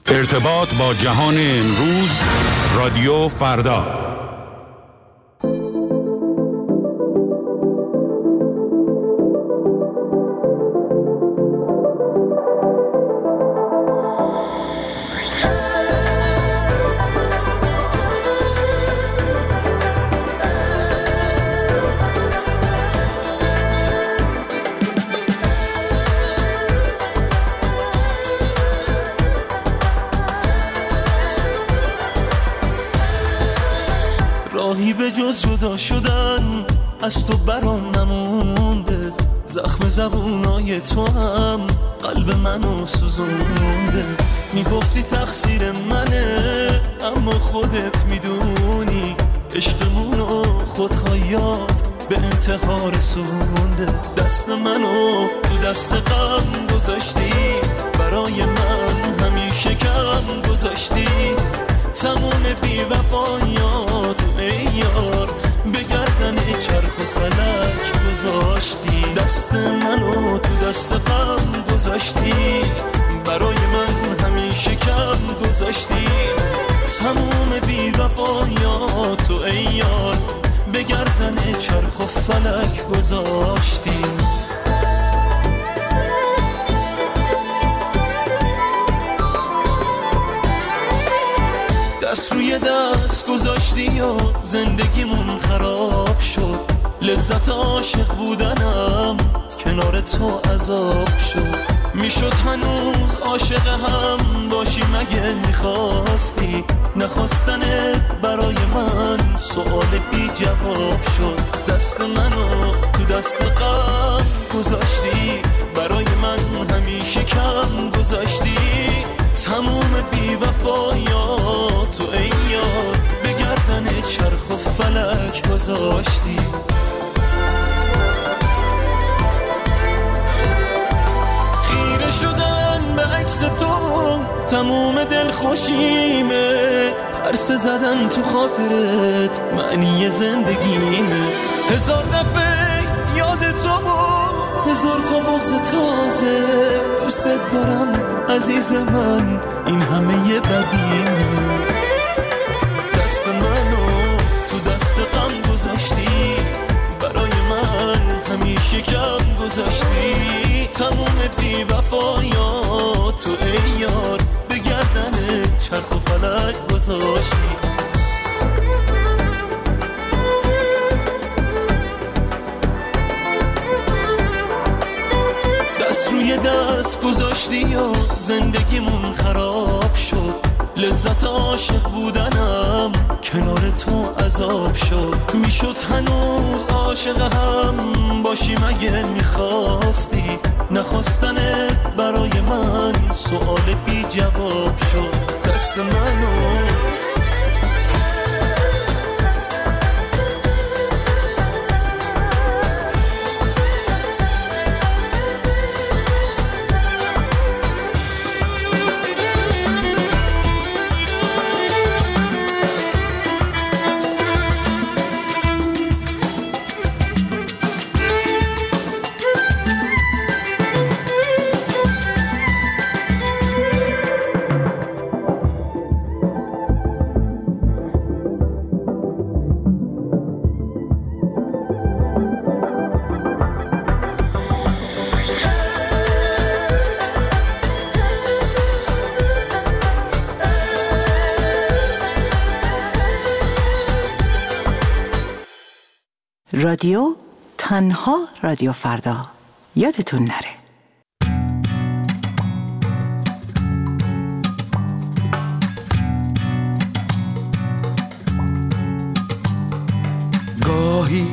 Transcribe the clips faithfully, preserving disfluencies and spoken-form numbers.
ارتباط با جهان امروز، رادیو فردا. راهی به جز جدا شدن از تو برام نمونده، زخم زبونای تو هم قلب منو سوزونده. میگفتی تقصیر منه اما خودت میدونی عشقمونو خودخواهیات به انتحار رسونده. دست منو تو دست غم گذاشتی، برای من همیشه کم گذاشتی. تمام بی وفایات ای یار به گردن چرخ و فلک گذاشتی. دست منو تو دست غم گذاشتی، برای من همیشه کم گذاشتی. تمام بی وفایات ای یار به گردن چرخ و فلک گذاشتی. دست روی دست گذاشتی و زندگیمون خراب شد. لذت عاشق بودنم کنار تو عذاب شد. میشد هنوز عاشق هم باشی مگه میخواستی؟ نخواستنت برای من سوال بی جواب شد. دست منو تو دست غم گذاشتی، برای من همیشه کم گذاشتی. تموم بی وفایاتو ای یار به گردن چرخ و فلک گذاشتی. خیره شدن به عکس تو تموم دل خوشیمه. هرس زدن تو خاطرت معنی زندگیمه. هزار دفعه یاد تو بود، هزار تا بغض تازه. دوست دارم عزیز من، این همه یه بدیمه. دست منو تو دست غم گذاشتی، برای من همیشه کم گذاشتی. تموم بی وفایاتو ای یار به گردن چرخ و فلک گذاشتی. روی دست گذاشتی و زندگیمون خراب شد. لذت عاشق بودنم کنار تو عذاب شد. میشد هنوز عاشق هم باشی مگه میخواستی؟ نخواستنت برای من سوال بی جواب شد. دست منو رادیو تنها رادیو فردا، یادتون نره. گاهی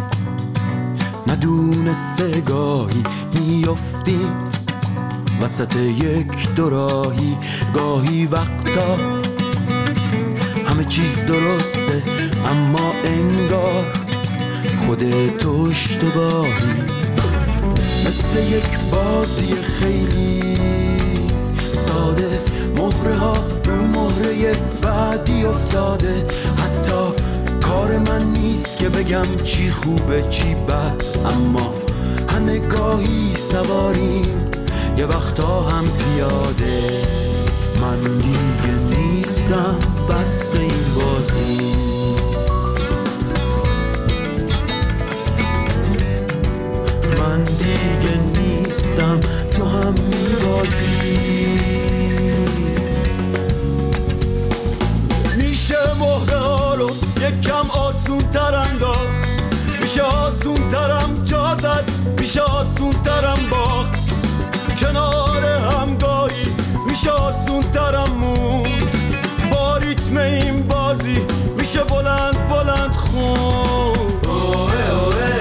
ندونسته گاهی میافتیم وسط یک دوراهی. گاهی وقتا همه چیز درسته اما انگار خودت اشتباهی. مثل یک بازی خیلی ساده، مهره ها رو مهره بعدی افتاده. حتی کار من نیست که بگم چی خوبه چی بد، اما همه گاهی سواریم یه وقتا هم پیاده. من بس این بازی. من دیگه نیستم تو هم میبازی. میشه مهره ها رو یکم آسون تر انداخت، میشه آسون ترم جا زد، میشه آسون ترم باخت. کنار همگاهی میشه آسون ترم مون، با ریتم این بازی میشه بلند بلند خون. اوه اوه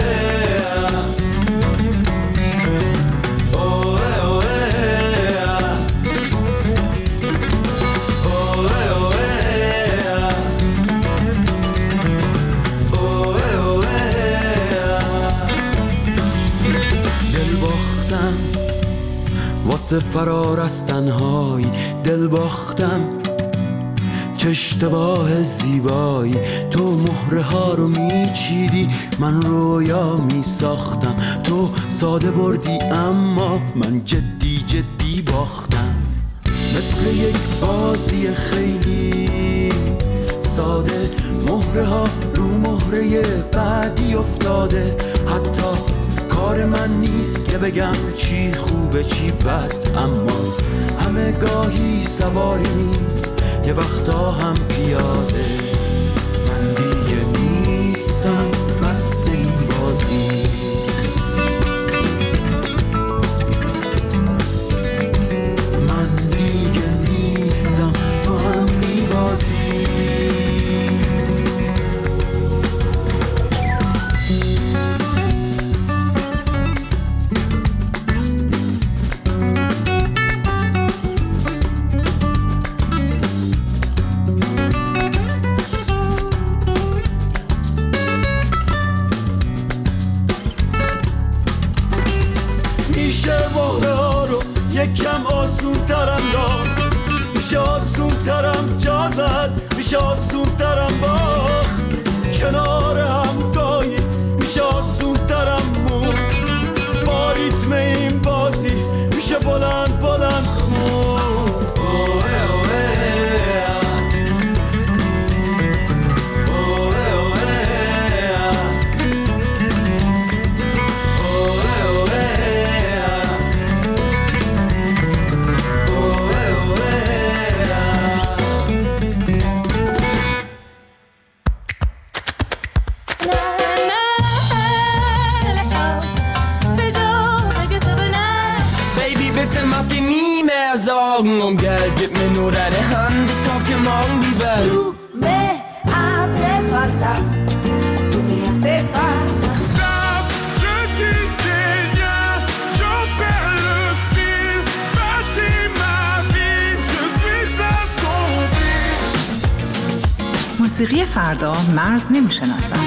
واسه فرار از تنهایی دل باختم، چه اشتباه زیبایی. تو مهره ها رو میچیدی، من رویا میساختم. تو ساده بردی اما من جدی جدی باختم. مثل یک بازی خیلی ساده، مهره ها رو مهره بعدی افتاده. حتی کار من نیست که بگم چی خوبه چی بد، اما همه گاهی سواریم یه وقتا هم پیاده. من دیگه نیستم بس این بازی. من دیگه نیستم تو هم میبازی. یکم آسون ترم داد، میشه آسون ترم جا زد، میشه آسون ترم باخت. کنار همگاهی میشه آسون ترم مون، با ریتم این بازی میشه بلند بلند خون. Und Geld, gib mir nur deine Hand, ich kauf dir morgen die Welt. Tu me hace falta, tu me hace falta. Stop, je distille rien, j'en perds le fil. Bâtis ma vie, je suis assombri. موسیقی فردا مرز نمیشناسم.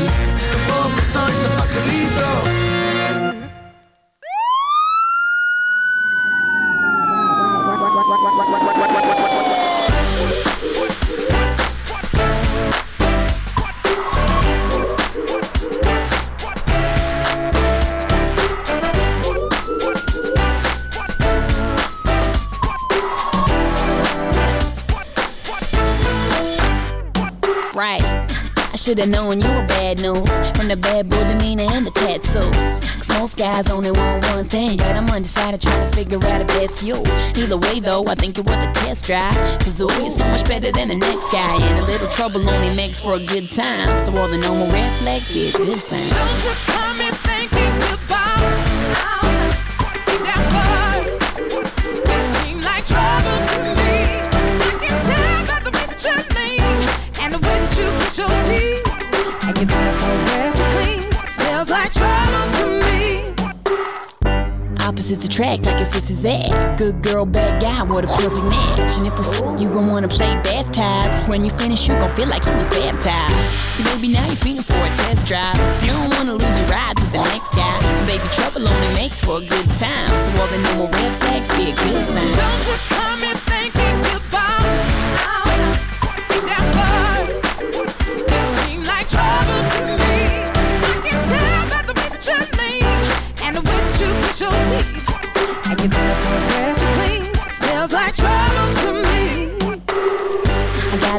Should've known you were bad news, from the bad boy demeanor and the tattoos. Cause most guys only want one thing, but I'm undecided trying to figure out if that's you. Either way though, I think you're worth a test drive. Cause ooh, you're so much better than the next guy, and a little trouble only makes for a good time. So all the normal red flags be a good sign. Don't you come in thinking about how that part. You seem like trouble to me. I can tell by the way that you're lean and the way that you kiss your teeth. I can tell it's all fresh and clean. Smells like trouble to me. Opposites attract, I guess this is that. Good girl, bad guy, what a perfect match. And if a fool, you gon' wanna play baptized. Cause when you finish, you gon' feel like you was baptized. So baby, now you're feeling for a test drive. So you don't wanna lose your ride to the next guy. And baby, trouble only makes for a good time. So all the normal red flags be a good sign. Don't you come in thinking about how that part. You seem like trouble to me. I can tell by the way that you're lean and the way that you kiss your teeth. I can tell it's all fresh and clean. Smells like trouble to me. I got a bad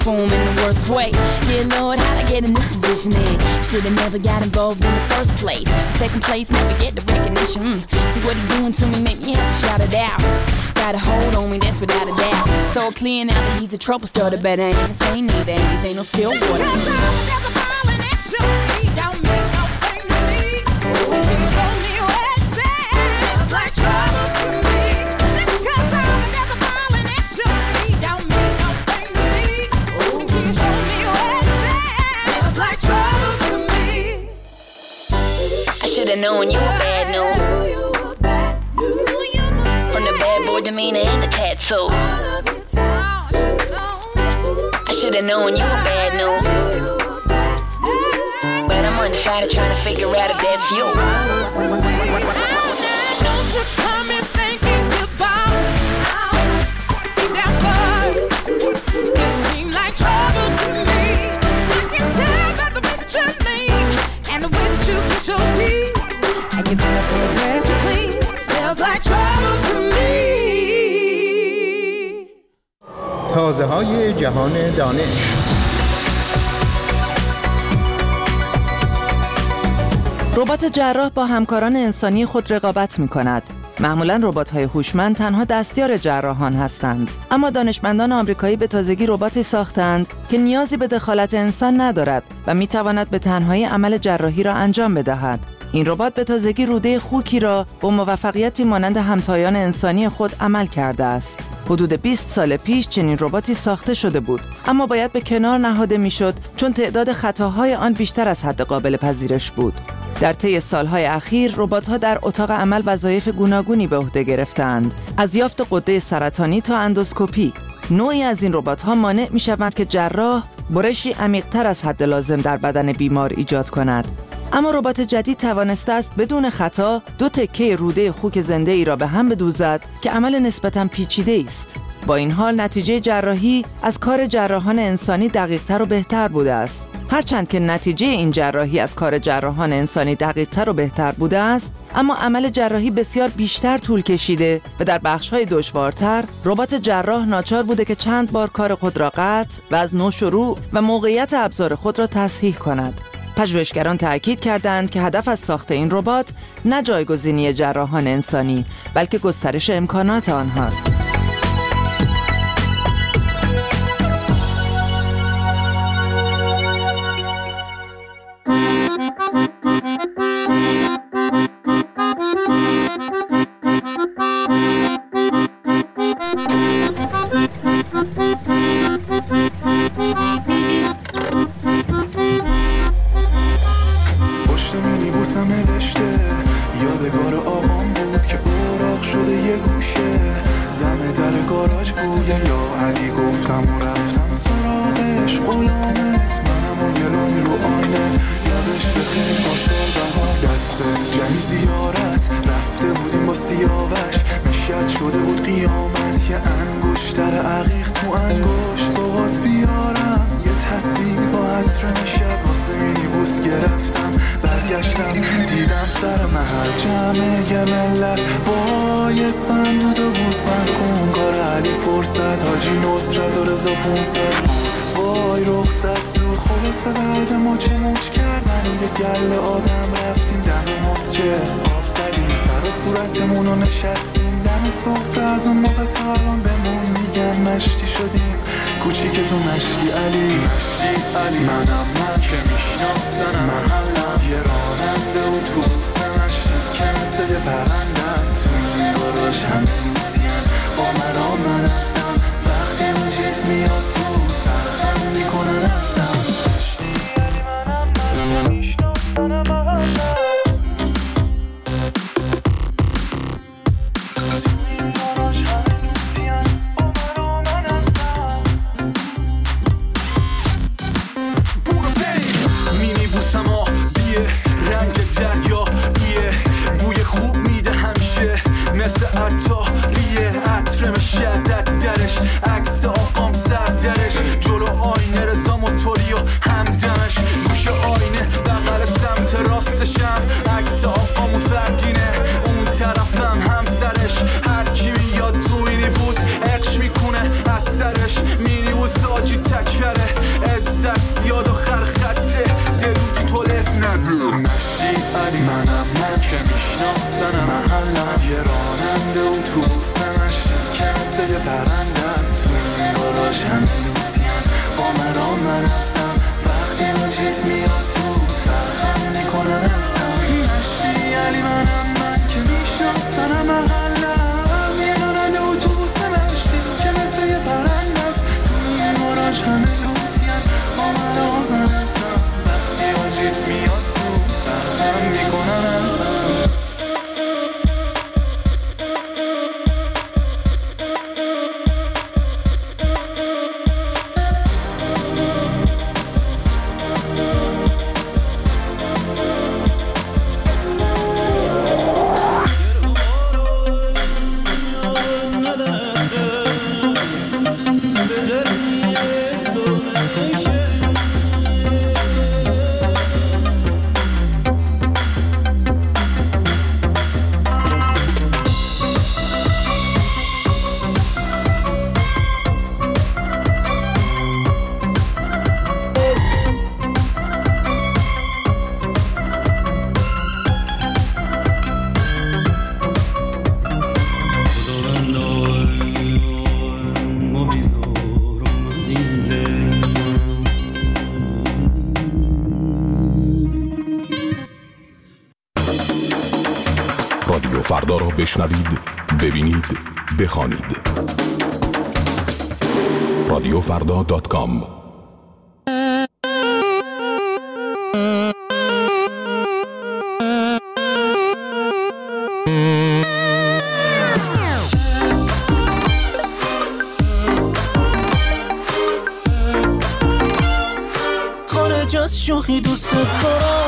for him in the worst way. Dear Lord, how'd I get in this position then? Should've never got involved in the first place. Second place, never get the recognition. Mm. See what he doing to me, make me have to shout it out. Got a hold on me, that's without a doubt. So clear now that he's a trouble starter, but I ain't the same neither. And these ain't no still water. Just because I was falling at your feet don't mean no thing to me. Until you show me where it's at, feels like trouble to me. Just because I was falling at your feet don't mean no thing to me. Until you show me where it's at, feels like trouble to me. I should've known you were bad news. From the bad boy demeanor and the tattoos. I should've known you were bad news. But I'm undecided trying to figure out if that's you. Don't you come in thinking goodbye. Never. You seem like trouble to me. I can tell by the way that you lean and the way that you kiss your teeth. I can tell by the way that you clean. Smells like trouble to me. تازه های جهان دانش. ربات جراح با همکاران انسانی خود رقابت می کند. معمولاً ربات‌های هوشمند تنها دستیار جراحان هستند، اما دانشمندان آمریکایی به تازگی رباتی ساختند که نیازی به دخالت انسان ندارد و می‌تواند به تنهایی عمل جراحی را انجام بدهد. این ربات به تازگی روده خوکی را با موفقیتی مانند همتایان انسانی خود عمل کرده است. حدود بیست سال پیش چنین رباتی ساخته شده بود، اما باید به کنار نهاده میشد چون تعداد خطاهای آن بیشتر از حد قابل پذیرش بود. در طی سالهای اخیر ربات‌ها در اتاق عمل وظایف گوناگونی به عهده گرفتند، از یافت غده سرطانی تا اندوسکوپی. نوعی از این ربات‌ها مانع می‌شوند که جراح برشی عمیق‌تر از حد لازم در بدن بیمار ایجاد کند. اما ربات جدید توانسته است بدون خطا دو تکه روده خوک زنده ای را به هم بدوزد که عمل نسبتاً پیچیده است. با این حال نتیجه جراحی از کار جراحان انسانی دقیق‌تر و بهتر بوده است. هرچند که نتیجه این جراحی از کار جراحان انسانی دقیق‌تر و بهتر بوده است، اما عمل جراحی بسیار بیشتر طول کشیده و در بخش‌های دشوارتر ربات جراح ناچار بوده که چند بار کار خود را قطع و از نو شروع و موقعیت ابزار خود را تصحیح کند. پژوهشگران تأکید کردند که هدف از ساخت این ربات نه جایگزینی جراحان انسانی، بلکه گسترش امکانات آنهاست. پشت مینیبوسم نوشته یادگار آقام بود که اوراق شده یه گوشه، دم در گاراژ بوده یا علی گفتم و رفتم سراغش، غلامت منم و یه لنگ رو آینه یادش بخیر پاسال بهار دسته جنی زیارت رفته بودیم با سیاوش، مشید شده بود قیامت یه انگشتر عقیق تو انگشت سوات بیارم، یه تسبیح با عطر مشید واسه مینیبوس گرفتم، برگشتم دیدم سر محل جمعه یه ملت وای اسفندود و بوسفند خون کار علی فرصت حاجی نصرت و رضا پونصد وای رخصت زور خلاصه بعد ما چه موج کردن یه گل آدم رفتیم دم مسجد آب زدیم سر و صورتمون رو نشستیم دم صفر از اون موقع تا الان بمون میگن مشتی شدیم کوچیکتون مشتی علی مشتی علی منم من که میشناسنم محلم یه راننده و تو بوسه مشتی که مثل یه پرنده است تو این گاراژ همه لوتیم با من آ من هستم وقتی اون جیت میاد تو سرخم میکنن هستم مشتی علی منم من که میشناسنم محلم مثل عطاریه عطرم شدت درش عکس آقام سر درش جلو آینه رضا موتوری و همدمش گوش آینه بغل سمت راستشم عکس آقامون فردینه اون طرفم همسرش هر کی میاد تو مینیبوس عشق میکنه از سرش مینیبوس آجی تکبره بشنوید، ببینید، بخوانید. رادیو فردا دات کام. خارج از شوخی دوست دارم،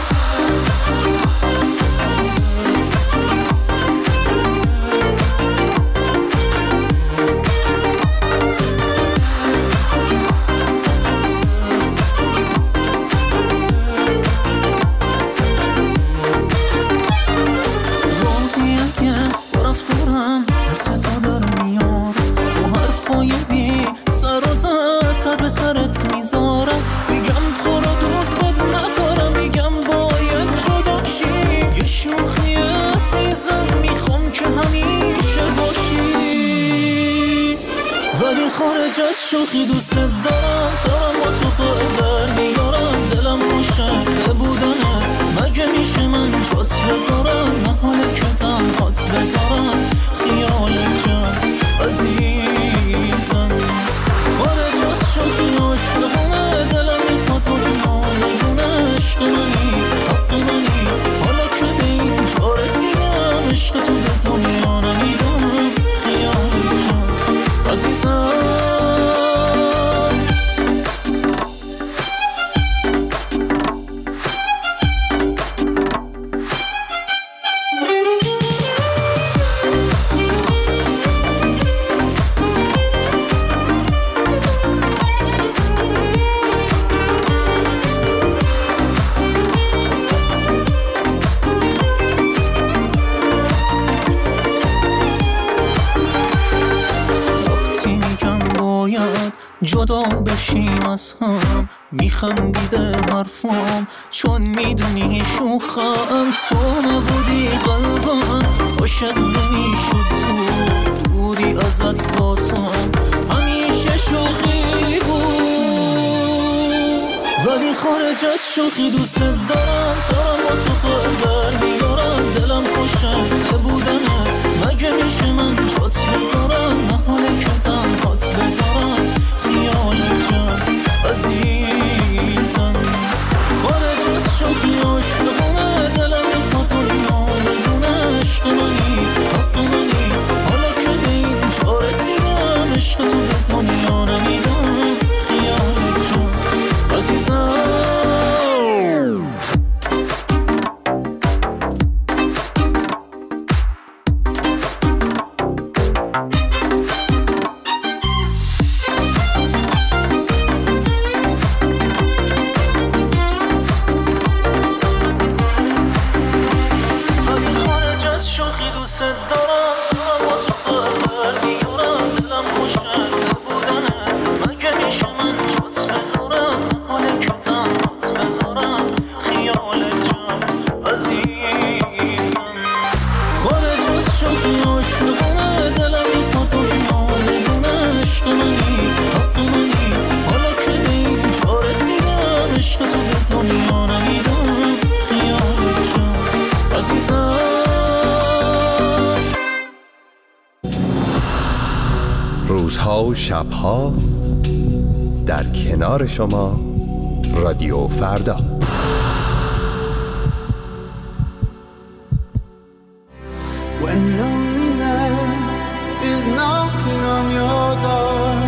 خارج از شوخی دوست دارم، دارم با تو قدر میارم، دلم خوشه بودنه، مگه میشه من جات بذارم، نه حاله که تنهات بذارم، خیال جان عزیزم. خارج از شوخی عاشقانه، دلم میخواد تو نمونه، عشق منی، حق منی، حالا که به این جا رسیدم، عشق تو به دنیا نمیدم، خیال جان عزیزم. جدا بشیم از هم، میخندی به حرفام چون میدونی شوخم، تو نبودی قلبم عاشق نمیشد، تو دوری ازت واسم همیشه شوخی بود. ولی خارج از شوخی دوست دارم، دارم با تو قدر میارم، دلم خوشه بودنه، مگه میشه من جات بذارم، نه حاله که تنهات بذارم، خیال جان عزیزم. خارج از شوخی عاشقانه، دلم میخواد دنیا بدونه، عشق منی، حق منی، حالا که به این جا رسیدم، عشق تو به دنیا نمیدم، خیال جان عزیزم. روزها و شبها در کنار شما، رادیو فردا. When loneliness is knocking on your door,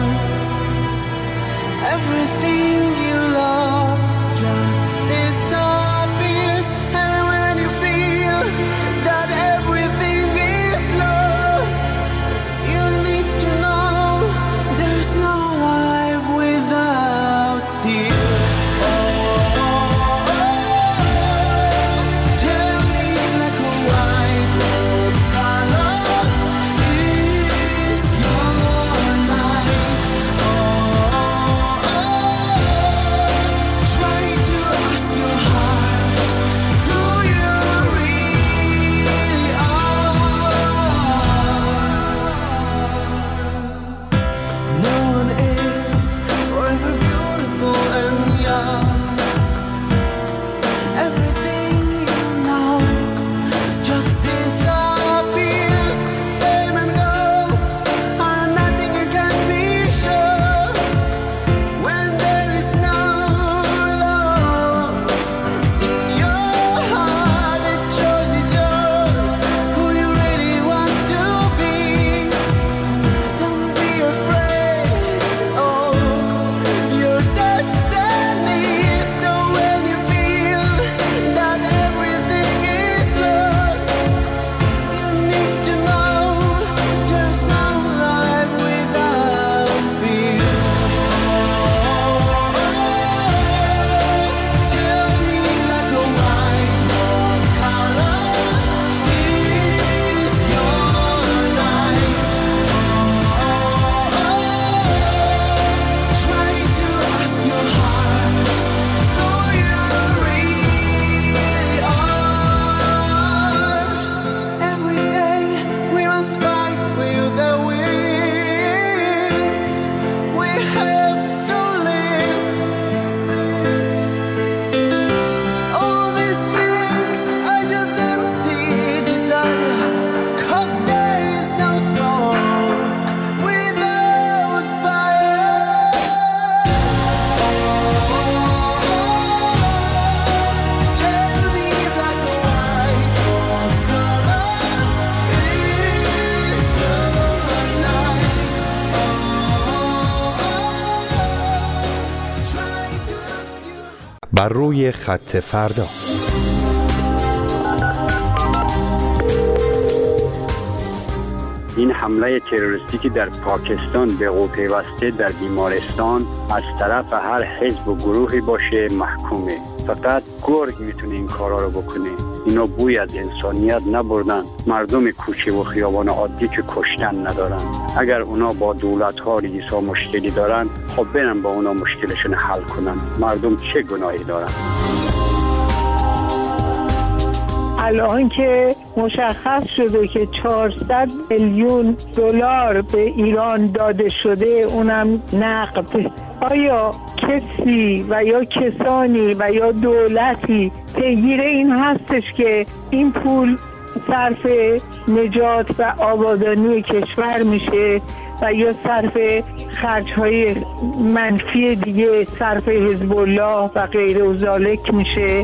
everything you love just disappears, and when you feel that everything is lost, you need to know there's no life without you. بر روی خط فردا. این حمله تروریستی که در پاکستان به وقوع پیوسته در بیمارستان از طرف هر حزب و گروهی باشه محکومه. فقط گرگ میتونه این کارا رو بکنه. اینا بوی از انسانیت نبردن. مردم کوچه و خیابان عادی که کشتن ندارن. اگر اونا با دولت ها رئیسا مشکلی دارن، خب برن با اونا مشکلشون حل کنن. مردم چه گناهی دارن؟ الان که مشخص شده که چهارصد میلیون دلار به ایران داده شده، اونم نقد، آیا کسی و یا کسانی و یا دولتی پیگیر این هستش که این پول صرف نجات و آبادانی کشور میشه و یا صرف خرج‌های منفی دیگه، صرف حزب الله و غیره و ذالک میشه؟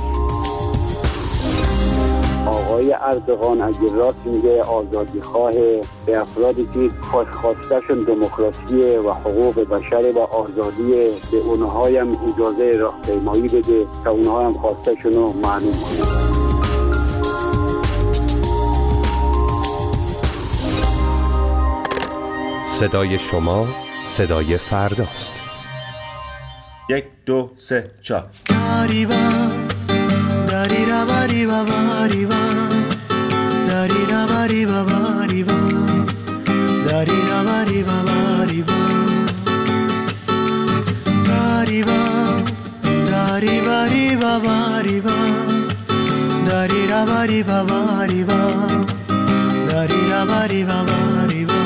آقای اردوغان اگه راست میگه آزادی خواه، به افرادی که خواستشون دموکراسی و حقوق بشر و آزادی، به اونها هم اجازه راهپیمایی بده تا اونها هم خواستشون رو معلوم کنه. صدای شما صدای فرداست. یک دو سه چهار. Dari da bari ba bari ba, dari da bari ba bari ba, dari da bari ba bari ba, dari ba, dari bari ba bari ba, dari da bari ba bari ba, dari da bari ba bari ba.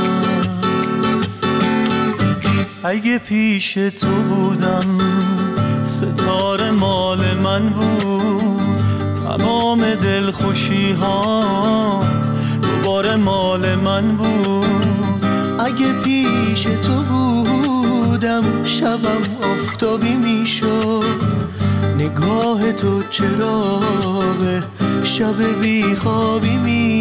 اگه پیش تو بودم ستاره مال من بود، تمام دلخوشی ها دوباره مال من بود. اگه پیش تو بودم شبم آفتابی میشد، نگاه تو چراغ شب بیخوابی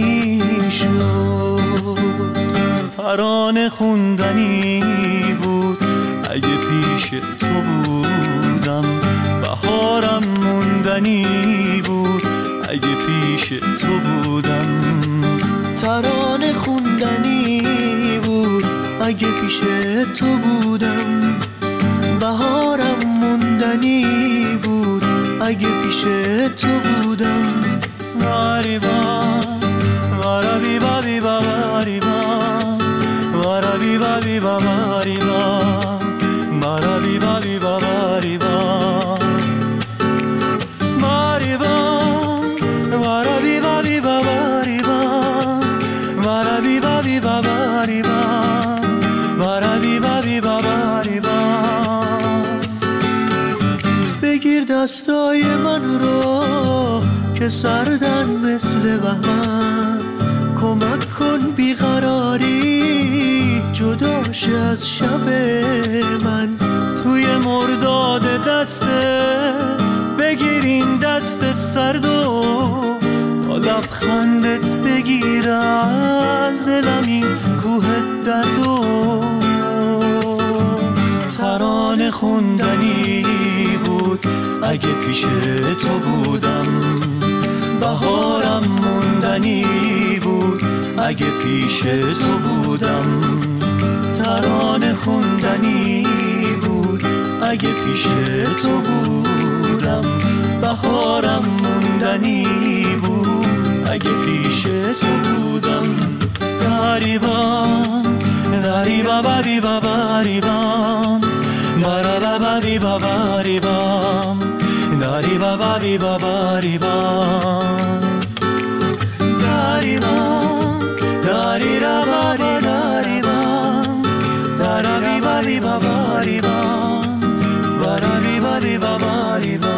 میشد. ترانه خوندنی بود اگه پیش تو بودم، بهارم موندنی بود اگه پیش تو بودم. ترانه خوندنی بود اگه پیش تو بودم، بهارم موندنی بود اگه پیش تو بودم. غریبا غریبی بابی غریبا غریبی بابی غریبا غریبی بابی غریبا بگیر دستای من رو که سردن مثل بهمن، کمک کن بیقراری جداش از شب من. توی مرداد دسته بگیر این دست سرد و با لبخندت بگیر از دلم این کوه درد و ترانه خوندنی بود اگه پیش تو بودم، بهارم موندنی بود اگه پیش تو بودم. ترانه خوندنی بود اگه پیش تو بودم، بهارم موندنی بود اگه پیش تو بودم. غریبان غریبا بری بابریبان مرا بری بابریبان داری بابری بابریبان غریبان داری را بری داریبان داری بری بابریبان بری بری بابریبان